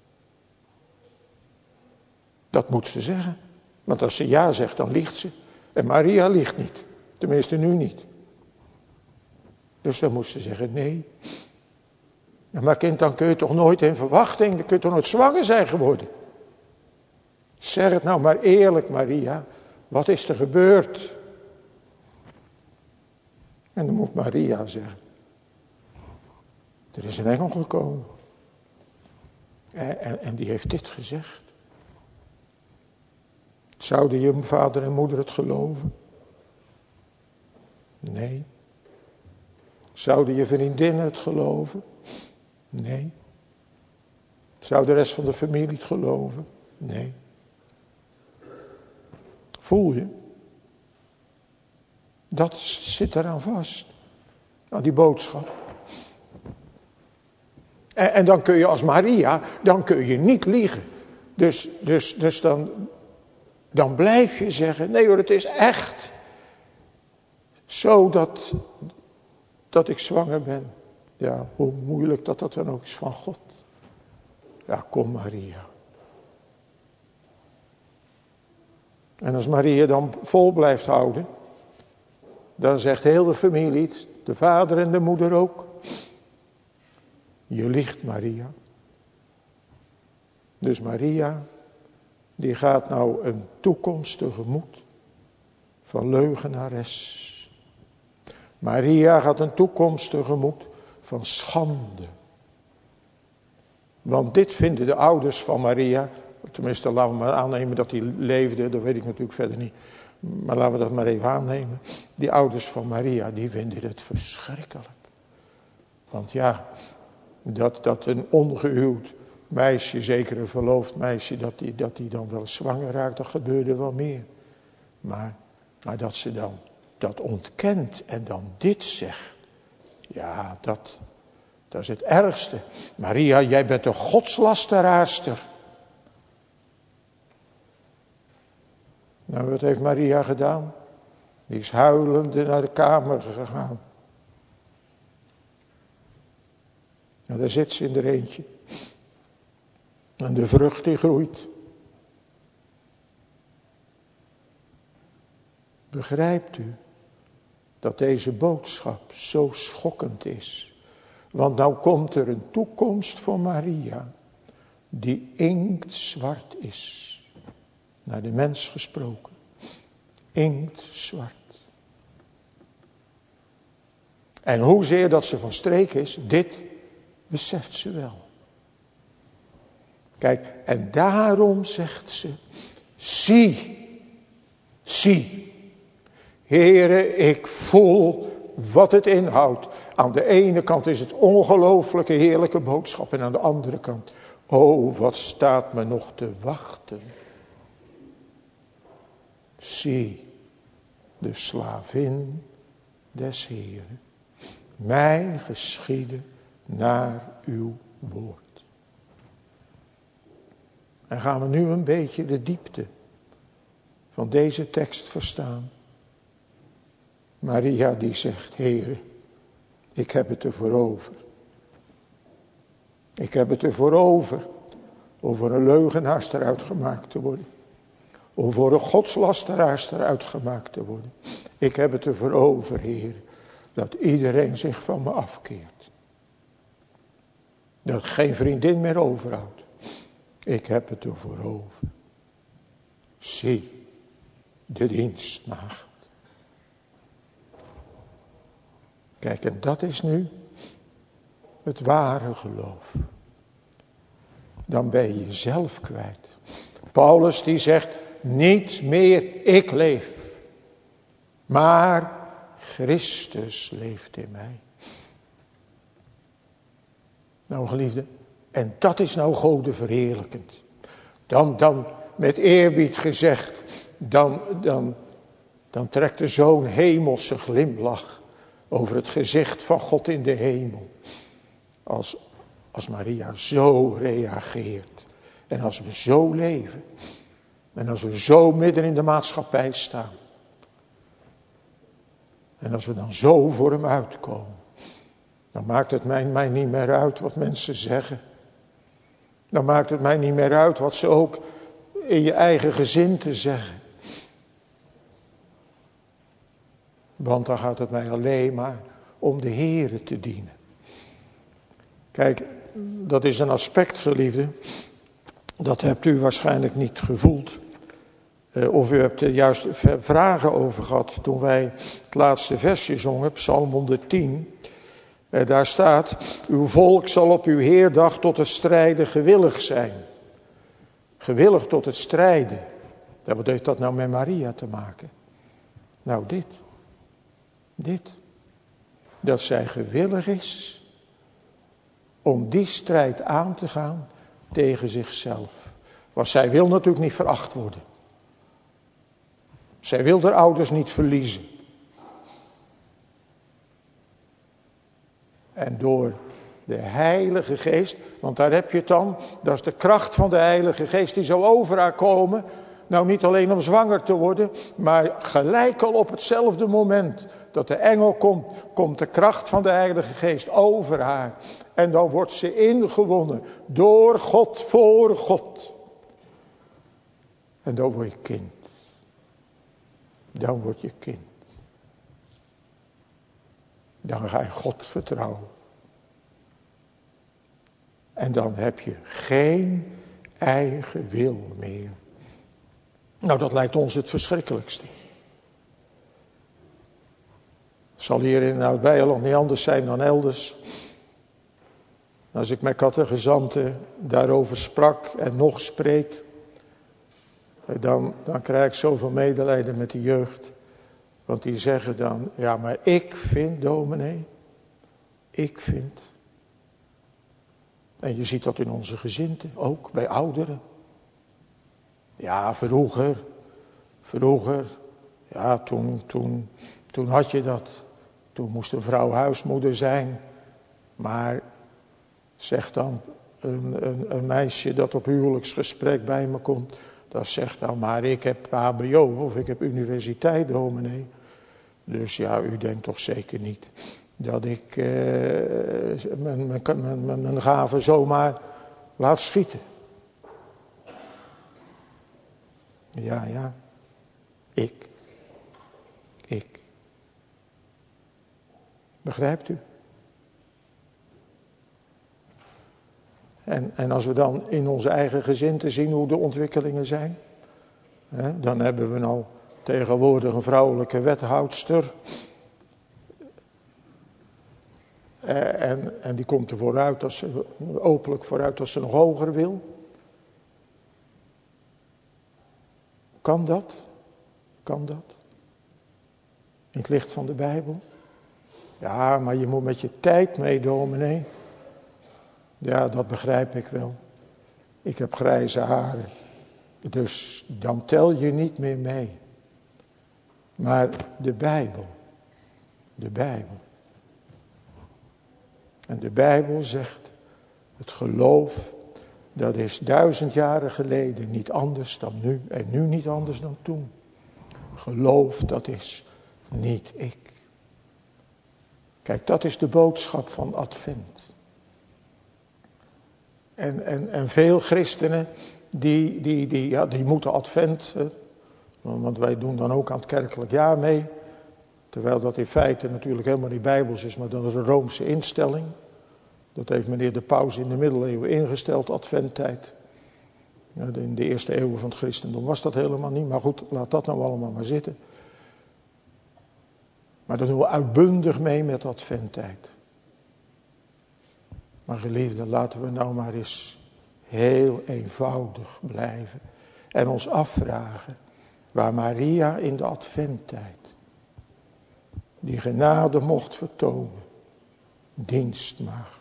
Dat moet ze zeggen. Want als ze ja zegt, dan liegt ze. En Maria liegt niet. Tenminste nu niet. Dus dan moest ze zeggen nee. Ja, maar kind, dan kun je toch nooit in verwachting. Dan kun je toch nooit zwanger zijn geworden. Zeg het nou maar eerlijk, Maria. Wat is er gebeurd? En dan moet Maria zeggen. Er is een engel gekomen. En die heeft dit gezegd. Zouden je vader en moeder het geloven? Nee. Zouden je vriendinnen het geloven? Nee. Zou de rest van de familie het geloven? Nee. Voel je? Dat zit eraan vast. Aan die boodschap. En dan kun je als Maria, dan kun je niet liegen. Dus dan blijf je zeggen, nee hoor, het is echt. Zo dat ik zwanger ben. Ja, hoe moeilijk dat dan ook is van God. Ja, kom Maria. En als Maria dan vol blijft houden, dan zegt heel de familie, de vader en de moeder ook. Je liegt, Maria. Dus Maria, die gaat nou een toekomst tegemoet van leugenares. Maria gaat een toekomst tegemoet van schande. Want dit vinden de ouders van Maria, tenminste laten we maar aannemen dat die leefde, dat weet ik natuurlijk verder niet. Maar laten we dat maar even aannemen. Die ouders van Maria, die vinden het verschrikkelijk. Want ja, dat een ongehuwd meisje, zeker een verloofd meisje, dat die dan wel zwanger raakt, dat gebeurde wel meer. Maar dat ze dan dat ontkent en dan dit zegt. Ja, dat is het ergste. Maria, jij bent een godslasteraarster. Nou, wat heeft Maria gedaan? Die is huilende naar de kamer gegaan. En daar zit ze in er eentje. En de vrucht die groeit. Begrijpt u dat deze boodschap zo schokkend is? Want nou komt er een toekomst voor Maria die inktzwart is. Naar de mens gesproken. Inktzwart. En hoezeer dat ze van streek is, dit beseft ze wel. Kijk, en daarom zegt ze, zie, Heere, ik voel wat het inhoudt. Aan de ene kant is het ongelooflijke heerlijke boodschap en aan de andere kant, oh, wat staat me nog te wachten. Zie, de slavin des Heeren, mij geschieden naar uw woord. En gaan we nu een beetje de diepte van deze tekst verstaan. Maria die zegt, Heere, ik heb het ervoor over. Ik heb het ervoor over om voor een leugenaarster uitgemaakt te worden. Om voor een godslasteraarster uitgemaakt te worden. Ik heb het ervoor over, Heer, dat iedereen zich van me afkeert. Dat ik geen vriendin meer overhoud. Ik heb het ervoor over. Zie, de dienstmaagd. Kijk, en dat is nu het ware geloof. Dan ben je jezelf kwijt. Paulus die zegt, niet meer ik leef, maar Christus leeft in mij. Nou geliefde, en dat is nou Gode verheerlijkend. Dan met eerbied gezegd, dan trekt er zo'n hemelse glimlach over het gezicht van God in de hemel. Als Maria zo reageert. En als we zo leven. En als we zo midden in de maatschappij staan. En als we dan zo voor hem uitkomen. Dan maakt het mij niet meer uit wat mensen zeggen. Dan maakt het mij niet meer uit wat ze ook in je eigen gezin te zeggen. Want dan gaat het mij alleen maar om de Heere te dienen. Kijk, dat is een aspect, geliefden. Dat hebt u waarschijnlijk niet gevoeld. Of u hebt er juist vragen over gehad toen wij het laatste versje zongen, Psalm 110. Daar staat, uw volk zal op uw Heerdag tot het strijden gewillig zijn. Gewillig tot het strijden. Wat heeft dat nou met Maria te maken? Nou dit. Dat zij gewillig is om die strijd aan te gaan tegen zichzelf. Want zij wil natuurlijk niet veracht worden. Zij wil haar ouders niet verliezen. En door de Heilige Geest, want daar heb je het dan, dat is de kracht van de Heilige Geest die zou over haar komen. Nou, niet alleen om zwanger te worden, maar gelijk al op hetzelfde moment dat de engel komt, komt de kracht van de Heilige Geest over haar. En dan wordt ze ingewonnen door God, voor God. En dan word je kind. Dan word je kind. Dan ga je God vertrouwen. En dan heb je geen eigen wil meer. Nou, dat lijkt ons het verschrikkelijkste. Het zal hier in Oud-Beierland niet anders zijn dan elders. Als ik met catechizanten daarover sprak en nog spreek, dan krijg ik zoveel medelijden met de jeugd. Want die zeggen dan, ja, maar ik vind, dominee, ik vind. En je ziet dat in onze gezinten, ook bij ouderen. Ja, vroeger, ja, toen had je dat. Toen moest een vrouw huismoeder zijn. Maar, zegt dan een meisje dat op huwelijksgesprek bij me komt. Dat zegt dan, maar ik heb HBO of ik heb universiteit, dominee. Dus ja, u denkt toch zeker niet dat ik mijn gaven zomaar laat schieten. Ja, ik. Begrijpt u? En als we dan in onze eigen gezin te zien hoe de ontwikkelingen zijn. Dan hebben we al tegenwoordig een vrouwelijke wethoudster. En die komt er openlijk vooruit als ze nog hoger wil. Kan dat? In het licht van de Bijbel? Ja, maar je moet met je tijd mee, dominee. Ja, dat begrijp ik wel. Ik heb grijze haren. Dus dan tel je niet meer mee. Maar de Bijbel. En de Bijbel zegt, het geloof, dat is 1000 jaren geleden niet anders dan nu. En nu niet anders dan toen. Geloof, dat is niet ik. Kijk, dat is de boodschap van Advent. En veel christenen, die moeten Advent, want wij doen dan ook aan het kerkelijk jaar mee. Terwijl dat in feite natuurlijk helemaal niet bijbels is, maar dat is een Roomse instelling. Dat heeft meneer de Paus in de middeleeuwen ingesteld, Adventtijd. In de eerste eeuwen van het christendom was dat helemaal niet, maar goed, laat dat nou allemaal maar zitten. Maar dan doen we uitbundig mee met Adventtijd. Maar geliefden, laten we nou maar eens heel eenvoudig blijven. En ons afvragen waar Maria in de Adventtijd die genade mocht vertonen. Dienstmaagd.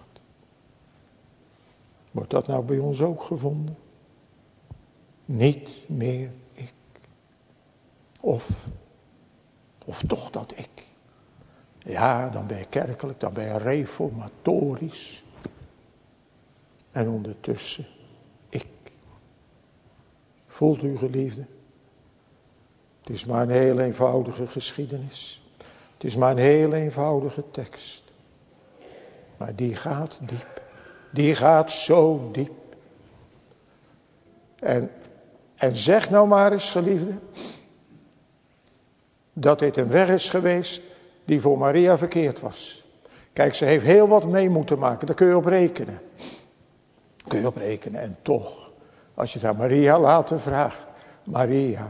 Wordt dat nou bij ons ook gevonden? Niet meer ik. Of toch dat ik. Ja, dan ben je kerkelijk, dan ben je reformatorisch. En ondertussen ik. Voelt u, geliefde? Het is maar een heel eenvoudige geschiedenis. Het is maar een heel eenvoudige tekst. Maar die gaat diep. Die gaat zo diep. En zeg nou maar eens, geliefde. dat dit een weg is geweest die voor Maria verkeerd was. Kijk, ze heeft heel wat mee moeten maken, daar kun je op rekenen. Kun je op rekenen. En toch, als je het aan Maria later vraagt. Maria,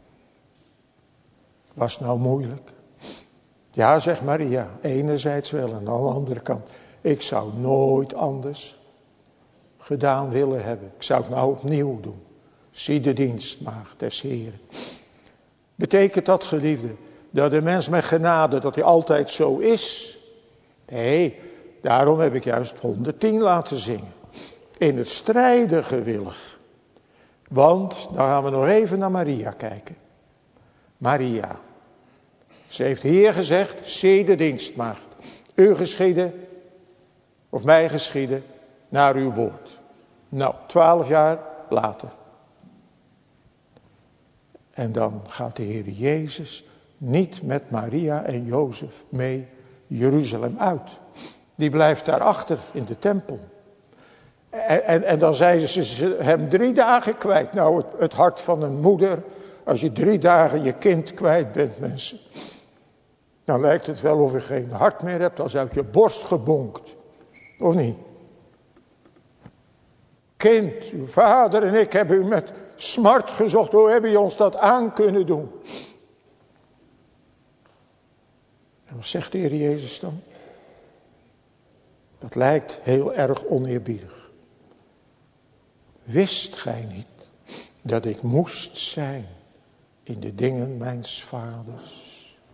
was het nou moeilijk? Ja, zegt Maria, enerzijds wel en aan de andere kant. Ik zou nooit anders gedaan willen hebben. Ik zou het nou opnieuw doen. Zie de dienstmaagd des Heren. Betekent dat, geliefde, dat de mens met genade, dat hij altijd zo is? Nee, daarom heb ik juist 110 laten zingen. In het strijden gewillig. Want, dan gaan we nog even naar Maria kijken. Maria. Ze heeft hier gezegd, zie de dienstmaagd. U geschieden, of mij geschieden, naar uw woord. Nou, 12 jaar later. En dan gaat de Heer Jezus niet met Maria en Jozef mee Jeruzalem uit. Die blijft daarachter in de tempel. En dan zeiden ze hem 3 dagen kwijt. Nou, het hart van een moeder, als je 3 dagen je kind kwijt bent, mensen. Dan lijkt het wel of je geen hart meer hebt, als uit je borst gebonkt. Of niet? Kind, uw vader en ik hebben u met smart gezocht. Hoe hebben je ons dat aan kunnen doen? En wat zegt de Heer Jezus dan? Dat lijkt heel erg oneerbiedig. Wist gij niet dat ik moest zijn in de dingen mijns vaders?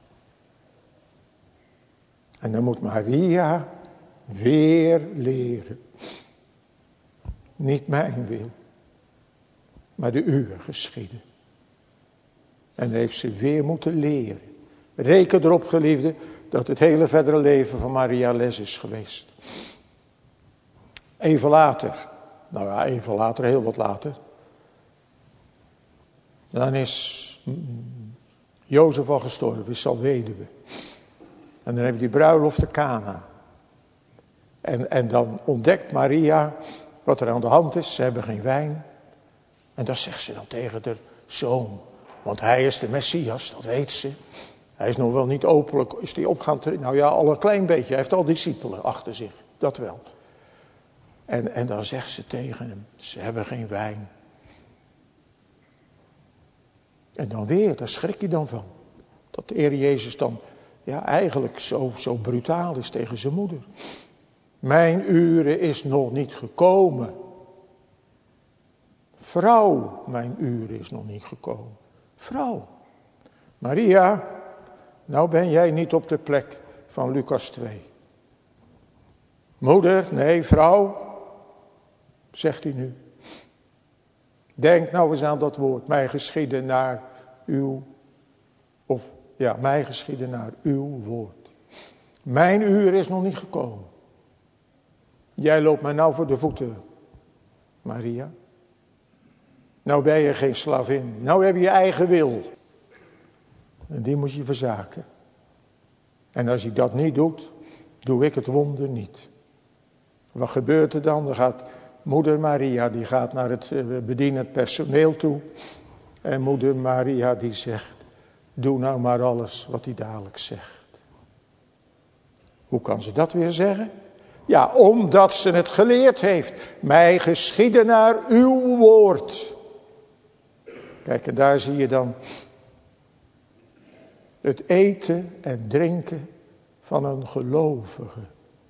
En dan moet Maria weer leren. Niet mijn wil, maar de uwe geschieden. En dan heeft ze weer moeten leren. Reken erop, geliefde, dat het hele verdere leven van Maria les is geweest. Even later, nou ja, even later, heel wat later. Dan is Jozef al gestorven, is al weduwe. En dan heb je die bruiloft te Kana. En dan ontdekt Maria wat er aan de hand is. Ze hebben geen wijn. En dat zegt ze dan tegen haar zoon. Want hij is de Messias, dat weet ze. Hij is nog wel niet openlijk, is die op gaan treden. Nou ja, al een klein beetje. Hij heeft al discipelen achter zich, dat wel. En dan zegt ze tegen hem, ze hebben geen wijn. En dan weer, daar schrik je dan van. Dat de Heer Jezus dan ja, eigenlijk zo brutaal is tegen zijn moeder. Mijn uren is nog niet gekomen. Vrouw, mijn uren is nog niet gekomen. Vrouw. Maria, nou ben jij niet op de plek van Lucas 2. Moeder, nee, vrouw, zegt hij nu. Denk nou eens aan dat woord, mij geschieden naar uw, of ja, mij geschieden naar uw woord. Mijn uur is nog niet gekomen. Jij loopt mij nou voor de voeten, Maria. Nou ben je geen slavin, nou heb je je eigen wil. En die moet je verzaken. En als je dat niet doet, doe ik het wonder niet. Wat gebeurt er dan? Dan gaat moeder Maria, die gaat naar het bedienend personeel toe. En moeder Maria die zegt, doe nou maar alles wat hij dadelijk zegt. Hoe kan ze dat weer zeggen? Ja, omdat ze het geleerd heeft. Mij geschieden naar uw woord. Kijk, en daar zie je dan het eten en drinken van een gelovige.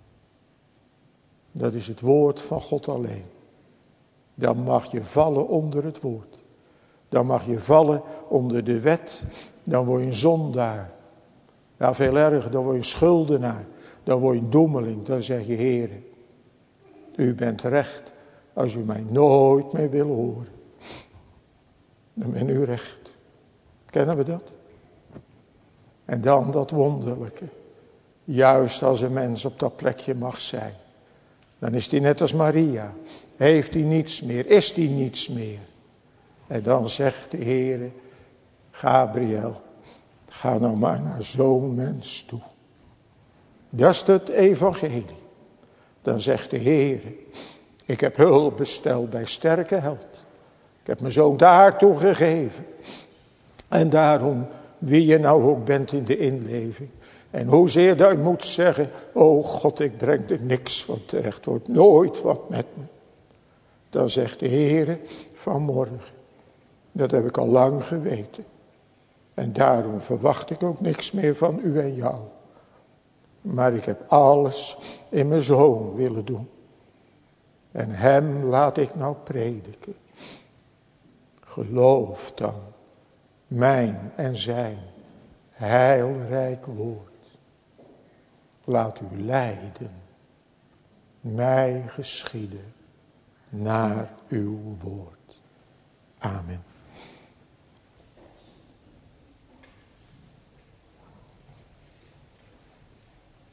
Dat is het woord van God alleen. Dan mag je vallen onder het woord. Dan mag je vallen onder de wet. Dan word je een zondaar. Ja, veel erger, dan word je een schuldenaar. Dan word je een doemeling. Dan zeg je, Heere, u bent recht als u mij nooit meer wil horen. Dan bent u recht. Kennen we dat? En dan dat wonderlijke. Juist als een mens op dat plekje mag zijn. Dan is hij net als Maria. Heeft hij niets meer? Is hij niets meer? En dan zegt de Heere, Gabriel, ga nou maar naar zo'n mens toe. Dat is het evangelie. Dan zegt de Heere, ik heb hulp besteld bij sterke held. Ik heb mijn zoon daartoe gegeven. En daarom wie je nou ook bent in de inleving. En hoezeer dat je moet zeggen, oh God, ik breng er niks van terecht, wordt nooit wat met me. Dan zegt de Heere vanmorgen, dat heb ik al lang geweten. En daarom verwacht ik ook niks meer van u en jou. Maar ik heb alles in mijn Zoon willen doen. En hem laat ik nou prediken. Geloof dan mijn en zijn heilrijk woord. Laat u leiden, mij geschieden naar uw woord. Amen.